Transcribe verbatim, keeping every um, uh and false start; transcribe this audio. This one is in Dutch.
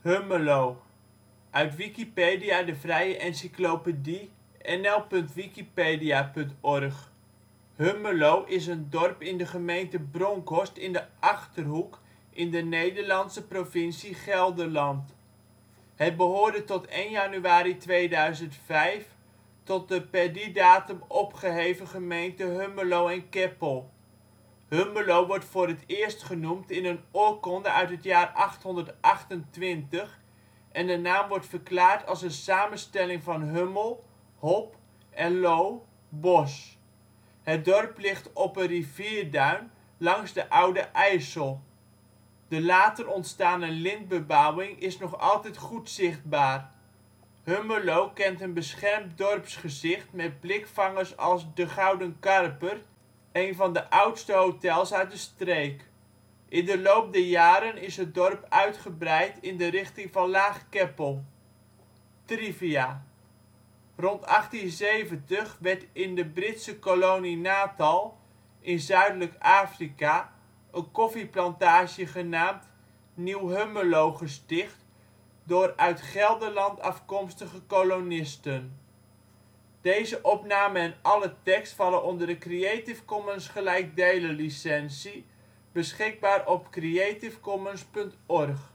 Hummelo, uit Wikipedia, de vrije encyclopedie. N L punt wikipedia punt org. Hummelo is een dorp in de gemeente Bronckhorst in de Achterhoek, in de Nederlandse provincie Gelderland. Het behoorde tot één januari tweeduizend vijf tot de per die datum opgeheven gemeente Hummelo en Keppel. Hummelo wordt voor het eerst genoemd in een oorkonde uit het jaar achthonderdachtentwintig en de naam wordt verklaard als een samenstelling van hummel (hop) en lo (bos). Het dorp ligt op een rivierduin langs de Oude IJssel. De later ontstane lintbebouwing is nog altijd goed zichtbaar. Hummelo kent een beschermd dorpsgezicht met blikvangers als De Gouden Karper, een van de oudste hotels uit de streek. In de loop der jaren is het dorp uitgebreid in de richting van Laag-Keppel. Trivia Rond achttien zeventig werd in de Britse kolonie Natal in zuidelijk Afrika een koffieplantage genaamd Nieuw Hummelo gesticht door uit Gelderland afkomstige kolonisten. Plaatsen in de gemeente Hummelo Dorpen: Benschop · Cabauw · Jaarsveld · Lede en Oudewater · Ooij · Pottum · Wely Gelderland: Steden en dorpen in Gelderland Nederland: Provincies · Gemeenten 51° 58 ' NB, 5° 38 ' OL Hummelo is een dorp in de gemeente Bronckhorst in de Achterhoek, in de Nederlandse provincie Gelderland. Het beluister (info) beschikbaar op creative commons punt org